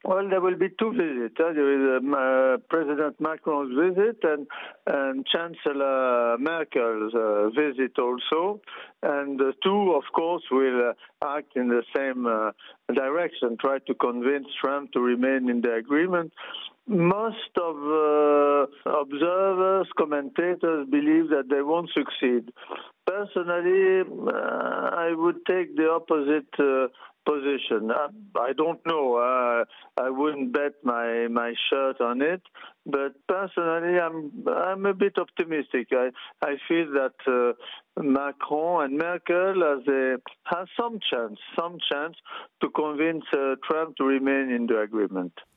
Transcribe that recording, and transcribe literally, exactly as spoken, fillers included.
Well, there will be two visits. Uh, There is um, uh, President Macron's visit and, and Chancellor Merkel's uh, visit also. And the two, of course, will uh, act in the same uh, direction, try to convince Trump to remain in the agreement. Most of uh, observers, commentators believe that they won't succeed. Personally, uh, I would take the opposite uh, position. I, I don't know. Uh, I wouldn't bet my, my shirt on it. But personally, I'm I'm a bit optimistic. I, I feel that uh, Macron and Merkel has, a, has some chance, some chance to convince uh, Trump to remain in the agreement.